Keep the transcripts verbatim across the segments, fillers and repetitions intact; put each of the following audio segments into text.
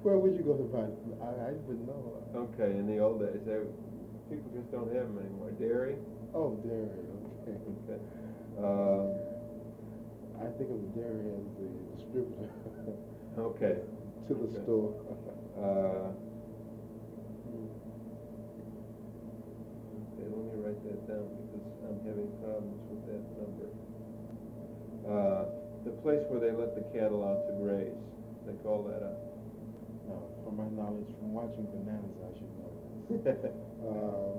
Where would you go to buy? I, I wouldn't know. Okay, in the old days, they, people just don't have them anymore. Dairy? Oh, dairy. Okay. Okay. Uh, I think of the dairy as the distributor. okay. To the Okay. store. Uh, okay, let me write that down because I'm having problems with that number. Uh, the place where they let the cattle out to graze, they call that a... Now, from my knowledge, from watching Bananas, I should know this. um,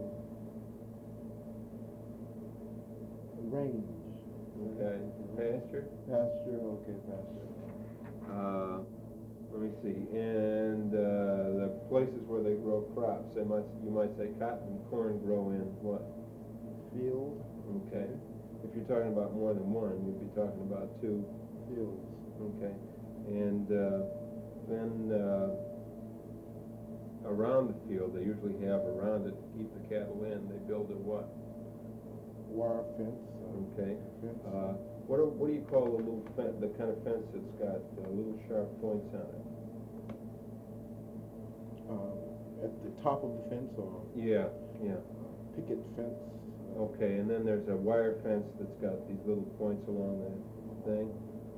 range. Okay. Pasture? Pasture, okay, pasture. Uh, let me see. And uh, the places where they grow crops, they might you might say cotton and corn grow in what? Field. Okay. If you're talking about more than one, you'd be talking about two. Fields. Okay. And uh, then uh, around the field, they usually have around it to keep the cattle in. They build a what? Wire fence. Uh, Okay. Fence. Uh, what do, what do you call the little fen- the kind of fence that's got uh, little sharp points on it? Um, at the top of the fence, or Yeah, yeah. picket fence. Uh, Okay, and then there's a wire fence that's got these little points along the thing.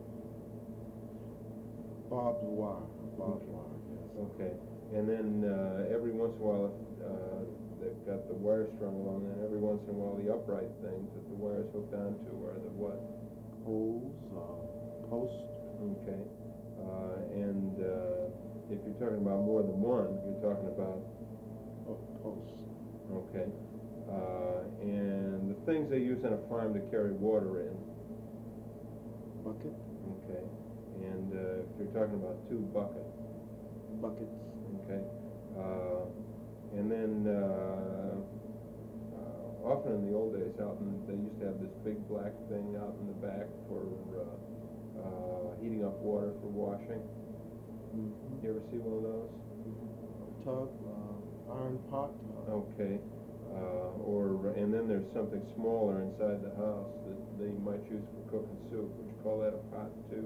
Barbed wire. Barbed Okay. wire. Yes. Okay, and then uh, every once in a while, uh, they've got the wire strung along there. Every once in a while, the upright things that the wire's hooked onto are the what? Poles. Uh, posts. Okay, uh, and uh, if you're talking about more than one, you're talking about Oh, posts. okay, uh, and the things they use on a farm to carry water in. Bucket. Okay, and uh, if you're talking about two bucket. Buckets. Okay, uh, and then uh, uh, often in the old days, out in, they used to have this big black thing out in the back for uh, uh, heating up water for washing. Mm-hmm. You ever see one of those? Tub. Uh, iron pot. Uh, Okay, uh, or and then there's something smaller inside the house that they might use for cooking soup. Would you call that a pot too?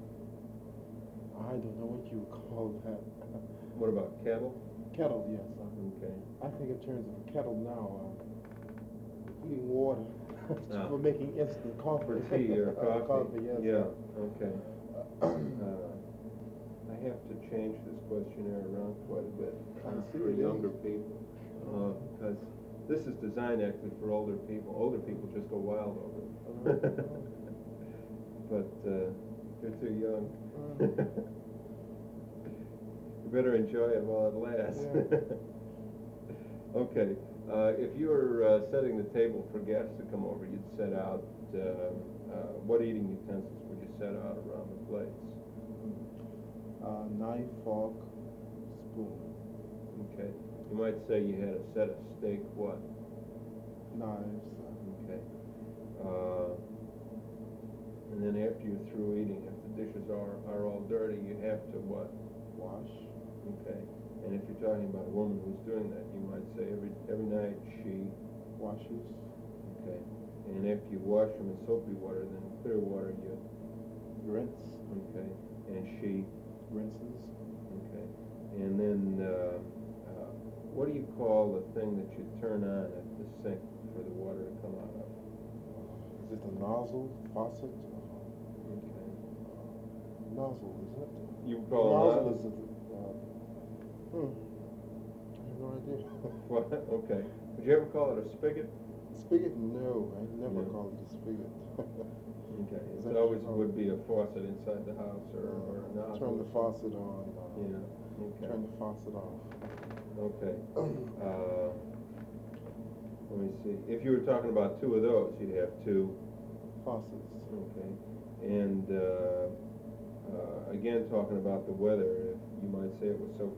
I don't know what you would call that. What about kettle? Kettle, yes. Uh, Okay. I think in terms of a kettle now, uh, heating water Ah. for making instant coffee. For tea or Uh, coffee? yes. Yeah, okay. Uh, I have to change this questionnaire around quite a bit I uh, see for it younger is. people, uh, because this is designed actually for older people. Older people just go wild over it. Uh-huh. But uh, you're too young. Uh. You better enjoy it while it lasts. Yeah. Okay, uh, if you were uh, setting the table for guests to come over, you'd set out, uh, uh, what eating utensils would you set out around the plates? Uh, knife, fork, spoon, Okay, you might say you had a set of steak what? knives. Uh, Okay. Uh, and then after you're through eating, if the dishes are, are all dirty, you have to what? wash. Okay. And if you're talking about a woman who's doing that, you might say every every night she. Washes. Okay. And after you wash them in soapy water, then clear water you. Rinse. Okay. And she. Rinses. Okay. And then uh, uh, what do you call the thing that you turn on at the sink for the water to come out of? Is it a nozzle, faucet? Okay. Nozzle, isn't it? You call nozzle it is it? Uh, hmm. I have no idea. what? Okay. Would you ever call it a spigot? Spigot? No, I never No. called it a spigot. Okay. Is It that always how- would be a faucet inside the house or, or a nozzle. Turn the faucet on. Uh, Yeah. Okay. Turn the faucet off. Okay. Uh, let me see. If you were talking about two of those, you'd have two. Faucets. Okay. And uh, uh, again, talking about the weather, if you might say it was so